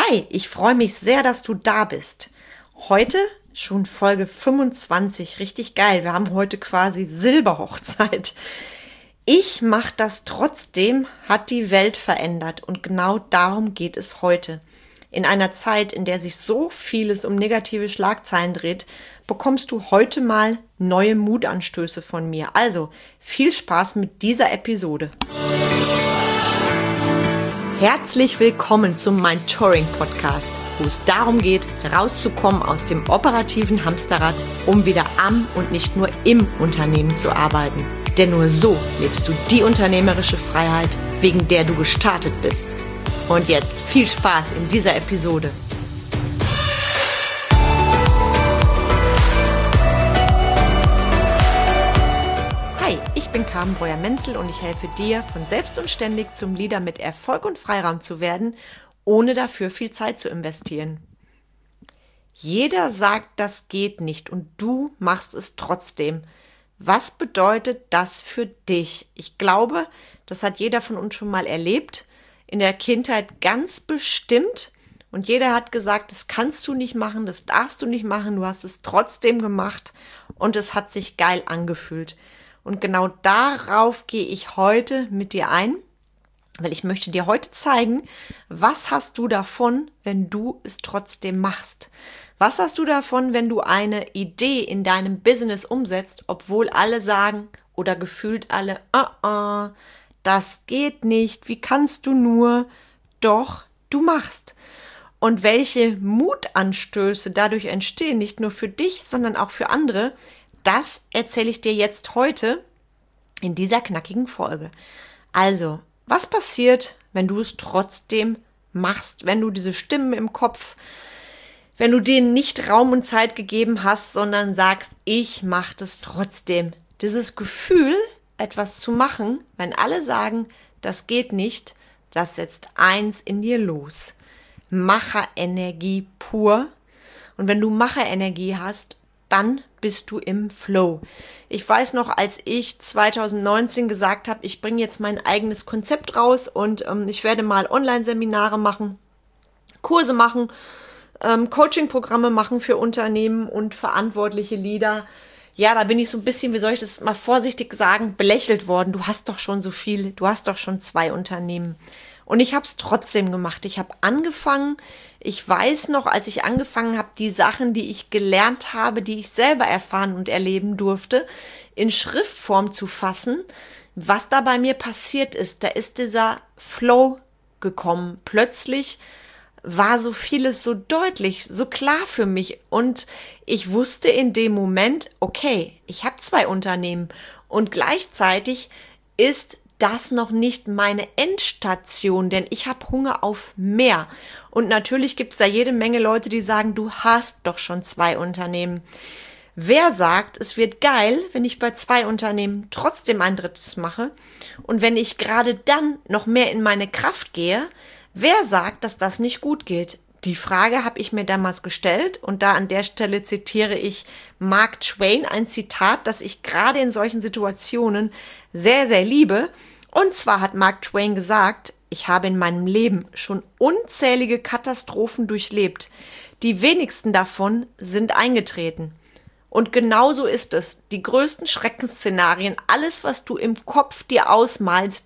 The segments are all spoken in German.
Hi, ich freue mich sehr, dass du da bist. Heute schon Folge 25, richtig geil. Wir haben heute quasi Silberhochzeit. Ich mache das trotzdem, hat die Welt verändert und genau darum geht es heute. In einer Zeit, in der sich so vieles um negative Schlagzeilen dreht, bekommst du heute mal neue Mutanstöße von mir. Also viel Spaß mit dieser Episode. Herzlich willkommen zum Mind-Touring-Podcast, wo es darum geht, rauszukommen aus dem operativen Hamsterrad, um wieder am und nicht nur im Unternehmen zu arbeiten. Denn nur so lebst du die unternehmerische Freiheit, wegen der du gestartet bist. Und jetzt viel Spaß in dieser Episode. Hi, ich bin Carmen Breuer-Menzel und ich helfe dir, von selbst und ständig zum Leader mit Erfolg und Freiraum zu werden, ohne dafür viel Zeit zu investieren. Jeder sagt, das geht nicht und du machst es trotzdem. Was bedeutet das für dich? Ich glaube, das hat jeder von uns schon mal erlebt. In der Kindheit ganz bestimmt. Und jeder hat gesagt, das kannst du nicht machen, das darfst du nicht machen. Du hast es trotzdem gemacht und es hat sich geil angefühlt. Und genau darauf gehe ich heute mit dir ein, weil ich möchte dir heute zeigen, was hast du davon, wenn du es trotzdem machst? Was hast du davon, wenn du eine Idee in deinem Business umsetzt, obwohl alle sagen oder gefühlt alle, das geht nicht, wie kannst du nur? Doch, du machst. Und welche Mutanstöße dadurch entstehen, nicht nur für dich, sondern auch für andere, das erzähle ich dir jetzt heute in dieser knackigen Folge. Also, was passiert, wenn du es trotzdem machst, wenn du diese Stimmen im Kopf, wenn du denen nicht Raum und Zeit gegeben hast, sondern sagst, ich mache das trotzdem. Dieses Gefühl, etwas zu machen, wenn alle sagen, das geht nicht, das setzt eins in dir los. Macherenergie pur. Und wenn du Macherenergie hast, dann bist du im Flow. Ich weiß noch, als ich 2019 gesagt habe, ich bringe jetzt mein eigenes Konzept raus und ich werde mal Online-Seminare machen, Kurse machen, Coaching-Programme machen für Unternehmen und verantwortliche Leader. Ja, da bin ich so ein bisschen, wie soll ich das mal vorsichtig sagen, belächelt worden. Du hast doch schon so viel, du hast doch schon 2 Unternehmen. Und ich habe es trotzdem gemacht. Ich habe angefangen, ich weiß noch, als ich angefangen habe, die Sachen, die ich gelernt habe, die ich selber erfahren und erleben durfte, in Schriftform zu fassen, was da bei mir passiert ist. Da ist dieser Flow gekommen. Plötzlich war so vieles so deutlich, so klar für mich und ich wusste in dem Moment, okay, ich habe 2 Unternehmen und gleichzeitig ist das noch nicht meine Endstation, denn ich habe Hunger auf mehr. Und natürlich gibt es da jede Menge Leute, die sagen, du hast doch schon 2 Unternehmen. Wer sagt, es wird geil, wenn ich bei 2 Unternehmen trotzdem ein drittes mache und wenn ich gerade dann noch mehr in meine Kraft gehe? Wer sagt, dass das nicht gut geht? Die Frage habe ich mir damals gestellt und da an der Stelle zitiere ich Mark Twain, ein Zitat, das ich gerade in solchen Situationen sehr, sehr liebe. Und zwar hat Mark Twain gesagt, ich habe in meinem Leben schon unzählige Katastrophen durchlebt. Die wenigsten davon sind eingetreten. Und genauso ist es. Die größten Schreckensszenarien, alles, was du im Kopf dir ausmalst,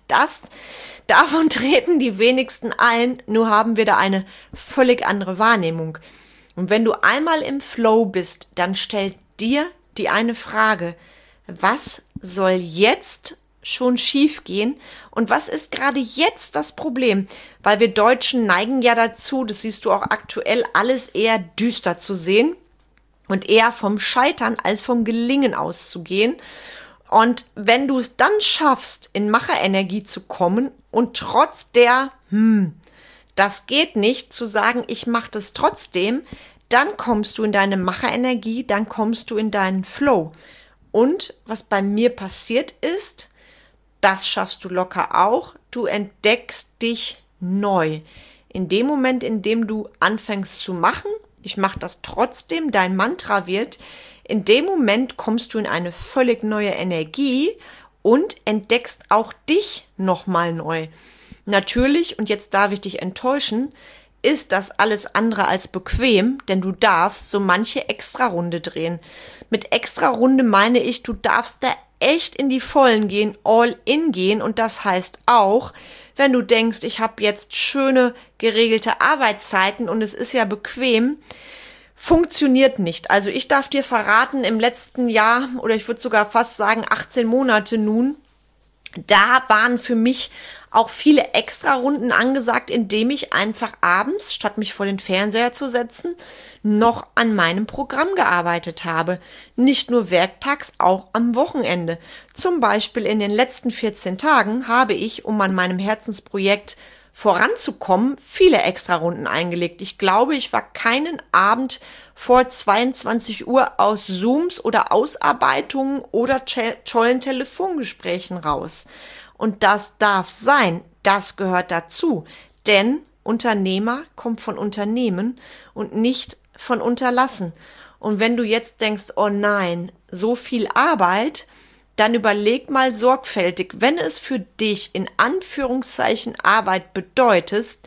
davon treten die wenigsten ein, nur haben wir da eine völlig andere Wahrnehmung. Und wenn du einmal im Flow bist, dann stell dir die eine Frage, was soll jetzt schon schief gehen und was ist gerade jetzt das Problem? Weil wir Deutschen neigen ja dazu, das siehst du auch aktuell, alles eher düster zu sehen und eher vom Scheitern als vom Gelingen auszugehen. Und wenn du es dann schaffst, in Macherenergie zu kommen und trotz der, das geht nicht, zu sagen, ich mache das trotzdem, dann kommst du in deine Macherenergie, dann kommst du in deinen Flow. Und was bei mir passiert ist, das schaffst du locker auch, du entdeckst dich neu. In dem Moment, in dem du anfängst zu machen, ich mache das trotzdem, dein Mantra wird, in dem Moment kommst du in eine völlig neue Energie und entdeckst auch dich nochmal neu. Natürlich, und jetzt darf ich dich enttäuschen, ist das alles andere als bequem, denn du darfst so manche Extra-Runde drehen. Mit Extra-Runde meine ich, du darfst da echt in die Vollen gehen, all in gehen, und das heißt auch, wenn du denkst, ich habe jetzt schöne geregelte Arbeitszeiten und es ist ja bequem, funktioniert nicht. Also ich darf dir verraten, im letzten Jahr, oder ich würde sogar fast sagen 18 Monate nun, da waren für mich auch viele Extra-Runden angesagt, indem ich einfach abends, statt mich vor den Fernseher zu setzen, noch an meinem Programm gearbeitet habe. Nicht nur werktags, auch am Wochenende. Zum Beispiel in den letzten 14 Tagen habe ich, um an meinem Herzensprojekt voranzukommen, viele Extra-Runden eingelegt. Ich glaube, ich war keinen Abend vor 22 Uhr aus Zooms oder Ausarbeitungen oder tollen Telefongesprächen raus. Und das darf sein, das gehört dazu, denn Unternehmer kommt von Unternehmen und nicht von Unterlassen. Und wenn du jetzt denkst, oh nein, so viel Arbeit, dann überleg mal sorgfältig, wenn es für dich in Anführungszeichen Arbeit bedeutet,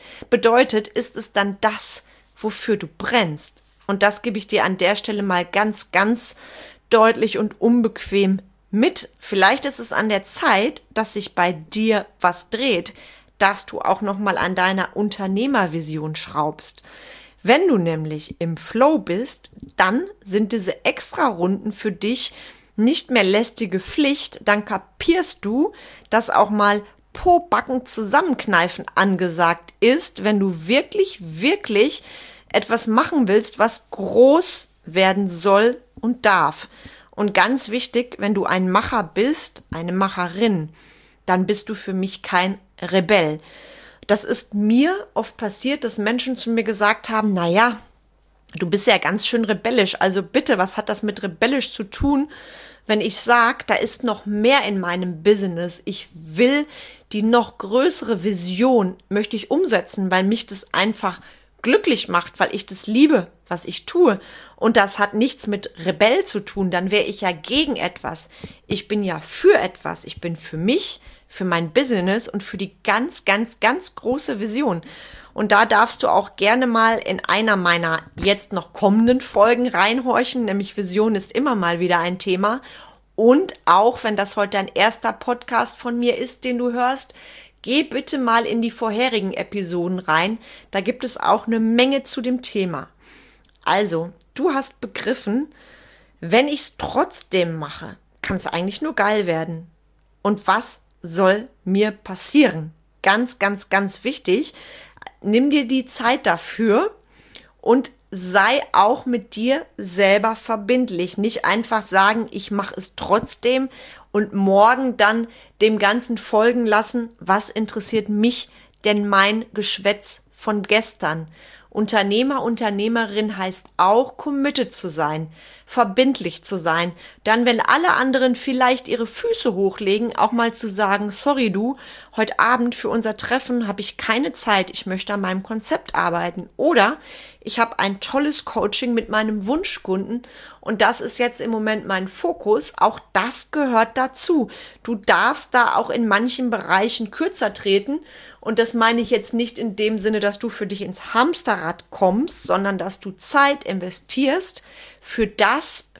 ist es dann das, wofür du brennst. Und das gebe ich dir an der Stelle mal ganz, ganz deutlich und unbequem mit. Vielleicht ist es an der Zeit, dass sich bei dir was dreht, dass du auch nochmal an deiner Unternehmervision schraubst. Wenn du nämlich im Flow bist, dann sind diese Extra-Runden für dich nicht mehr lästige Pflicht, dann kapierst du, dass auch mal Po-Backen zusammenkneifen angesagt ist, wenn du wirklich, wirklich etwas machen willst, was groß werden soll und darf. Und ganz wichtig, wenn du ein Macher bist, eine Macherin, dann bist du für mich kein Rebell. Das ist mir oft passiert, dass Menschen zu mir gesagt haben, naja, du bist ja ganz schön rebellisch, also bitte, was hat das mit rebellisch zu tun, wenn ich sage, da ist noch mehr in meinem Business, ich will die noch größere Vision, möchte ich umsetzen, weil mich das einfach glücklich macht, weil ich das liebe, was ich tue. Und das hat nichts mit Rebell zu tun, dann wäre ich ja gegen etwas. Ich bin ja für etwas, ich bin für mich, für mein Business und für die ganz, ganz, ganz große Vision. Und da darfst du auch gerne mal in einer meiner jetzt noch kommenden Folgen reinhorchen, nämlich Vision ist immer mal wieder ein Thema. Und auch, wenn das heute ein erster Podcast von mir ist, den du hörst, geh bitte mal in die vorherigen Episoden rein. Da gibt es auch eine Menge zu dem Thema. Also, du hast begriffen, wenn ich es trotzdem mache, kann es eigentlich nur geil werden. Und was soll mir passieren? Ganz, ganz, ganz wichtig. Nimm dir die Zeit dafür und sei auch mit dir selber verbindlich. Nicht einfach sagen, ich mache es trotzdem und morgen dann dem Ganzen folgen lassen. Was interessiert mich denn mein Geschwätz von gestern? Unternehmer, Unternehmerin heißt auch, committed zu sein, verbindlich zu sein. Dann, wenn alle anderen vielleicht ihre Füße hochlegen, auch mal zu sagen, sorry du, heute Abend für unser Treffen habe ich keine Zeit, ich möchte an meinem Konzept arbeiten. Oder ich habe ein tolles Coaching mit meinem Wunschkunden und das ist jetzt im Moment mein Fokus. Auch das gehört dazu. Du darfst da auch in manchen Bereichen kürzer treten. Und das meine ich jetzt nicht in dem Sinne, dass du für dich ins Hamsterrad kommst, sondern dass du Zeit investierst für das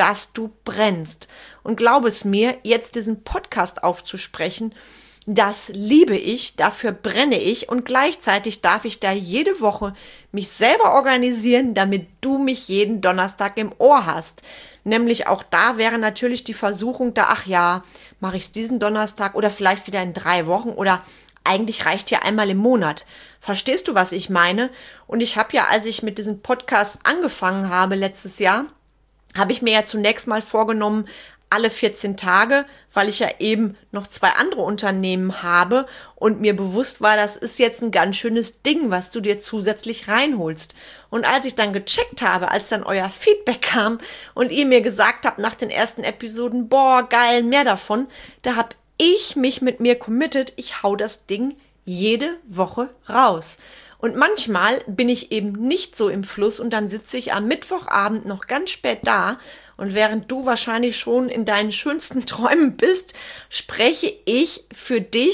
du brennst. Und glaub es mir, jetzt diesen Podcast aufzusprechen, das liebe ich, dafür brenne ich und gleichzeitig darf ich da jede Woche mich selber organisieren, damit du mich jeden Donnerstag im Ohr hast. Nämlich auch da wäre natürlich die Versuchung da, ach ja, mache ich es diesen Donnerstag oder vielleicht wieder in 3 Wochen oder eigentlich reicht ja einmal im Monat. Verstehst du, was ich meine? Und ich habe ja, als ich mit diesem Podcast angefangen habe letztes Jahr, habe ich mir ja zunächst mal vorgenommen, alle 14 Tage, weil ich ja eben noch 2 andere Unternehmen habe und mir bewusst war, das ist jetzt ein ganz schönes Ding, was du dir zusätzlich reinholst. Und als ich dann gecheckt habe, als dann euer Feedback kam und ihr mir gesagt habt nach den ersten Episoden, boah, geil, mehr davon, da habe ich mich mit mir committed, ich hau das Ding jede Woche raus. Und manchmal bin ich eben nicht so im Fluss und dann sitze ich am Mittwochabend noch ganz spät da und während du wahrscheinlich schon in deinen schönsten Träumen bist, spreche ich für dich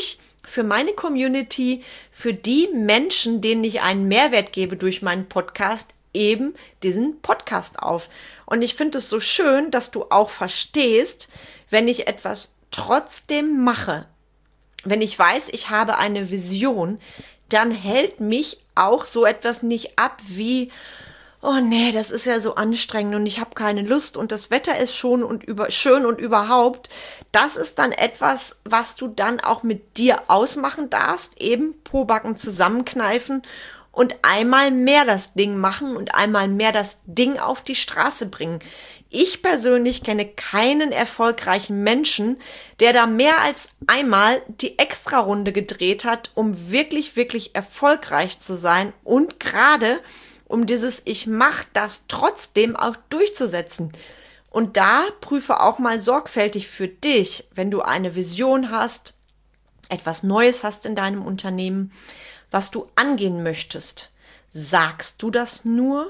für meine Community, für die Menschen, denen ich einen Mehrwert gebe durch meinen Podcast, eben diesen Podcast auf. Und ich finde es so schön, dass du auch verstehst, wenn ich etwas trotzdem mache, wenn ich weiß, ich habe eine Vision, dann hält mich auch so etwas nicht ab wie, oh nee, das ist ja so anstrengend und ich habe keine Lust und das Wetter ist schön und überhaupt. Das ist dann etwas, was du dann auch mit dir ausmachen darfst, eben Pobacken zusammenkneifen und einmal mehr das Ding machen und einmal mehr das Ding auf die Straße bringen. Ich persönlich kenne keinen erfolgreichen Menschen, der da mehr als einmal die Extrarunde gedreht hat, um wirklich, wirklich erfolgreich zu sein und gerade um dieses Ich mach das trotzdem auch durchzusetzen. Und da prüfe auch mal sorgfältig für dich, wenn du eine Vision hast, etwas Neues hast in deinem Unternehmen, was du angehen möchtest. Sagst du das nur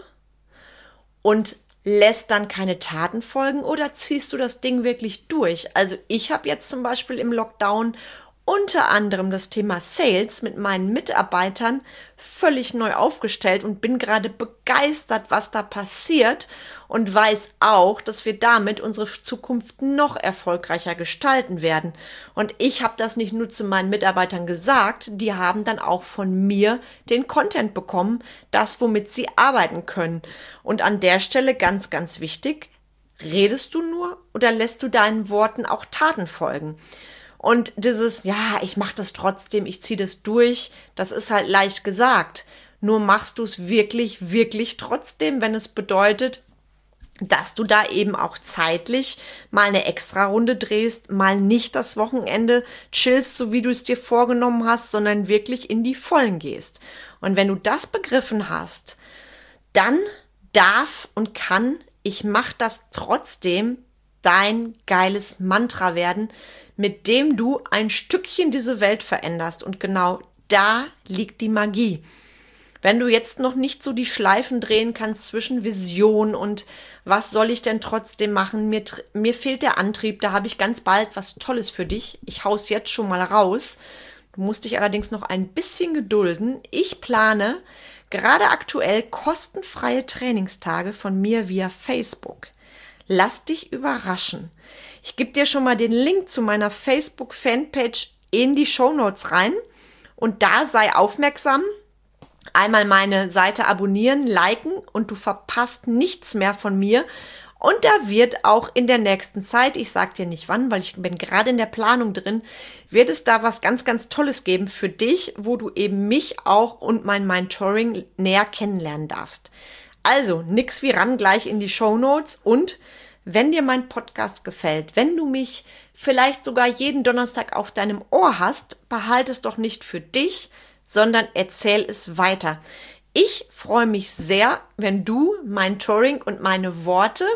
und lässt dann keine Taten folgen oder ziehst du das Ding wirklich durch? Also ich habe jetzt zum Beispiel im Lockdown unter anderem das Thema Sales mit meinen Mitarbeitern völlig neu aufgestellt und bin gerade begeistert, was da passiert und weiß auch, dass wir damit unsere Zukunft noch erfolgreicher gestalten werden. Und ich habe das nicht nur zu meinen Mitarbeitern gesagt, die haben dann auch von mir den Content bekommen, das, womit sie arbeiten können. Und an der Stelle ganz, ganz wichtig, redest du nur oder lässt du deinen Worten auch Taten folgen? Und dieses, ja, ich mache das trotzdem, ich ziehe das durch, das ist halt leicht gesagt. Nur machst du es wirklich, wirklich trotzdem, wenn es bedeutet, dass du da eben auch zeitlich mal eine Extra-Runde drehst, mal nicht das Wochenende chillst, so wie du es dir vorgenommen hast, sondern wirklich in die Vollen gehst. Und wenn du das begriffen hast, dann darf und kann, ich mache das trotzdem, dein geiles Mantra werden, mit dem du ein Stückchen diese Welt veränderst. Und genau da liegt die Magie. Wenn du jetzt noch nicht so die Schleifen drehen kannst zwischen Vision und was soll ich denn trotzdem machen, mir fehlt der Antrieb, da habe ich ganz bald was Tolles für dich. Ich hau's jetzt schon mal raus. Du musst dich allerdings noch ein bisschen gedulden. Ich plane gerade aktuell kostenfreie Trainingstage von mir via Facebook. Lass dich überraschen. Ich gebe dir schon mal den Link zu meiner Facebook-Fanpage in die Shownotes rein und da sei aufmerksam. Einmal meine Seite abonnieren, liken und du verpasst nichts mehr von mir. Und da wird auch in der nächsten Zeit, ich sage dir nicht wann, weil ich bin gerade in der Planung drin, wird es da was ganz, ganz Tolles geben für dich, wo du eben mich auch und mein Mentoring näher kennenlernen darfst. Also, nix wie ran, gleich in die Shownotes und wenn dir mein Podcast gefällt, wenn du mich vielleicht sogar jeden Donnerstag auf deinem Ohr hast, behalte es doch nicht für dich, sondern erzähl es weiter. Ich freue mich sehr, wenn du mein Touring und meine Worte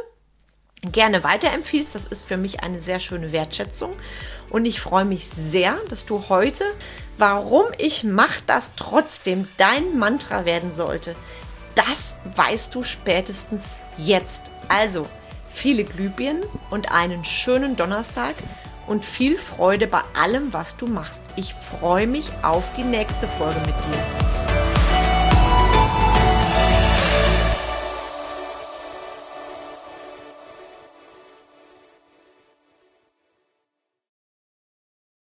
gerne weiterempfiehlst. Das ist für mich eine sehr schöne Wertschätzung. Und ich freue mich sehr, dass du heute, warum ich mache das trotzdem, dein Mantra werden sollte. Das weißt du spätestens jetzt. Also, viele Glühbirnen und einen schönen Donnerstag und viel Freude bei allem, was du machst. Ich freue mich auf die nächste Folge mit dir.